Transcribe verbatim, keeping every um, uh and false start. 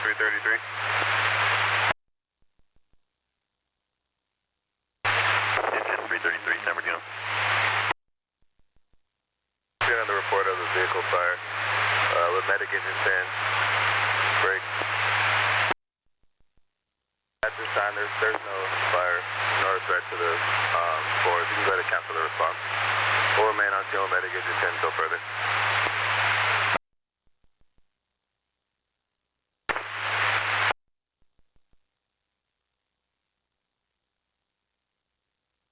three thirty-three. Engine three thirty-three, San Bernardino. Get on the report of the vehicle fire uh, with medic engine ten. Break. At this time, there's, there's no fire, nor a threat to the um, board. You can go ahead and cancel the response. We'll remain on scene with medic engine ten until further.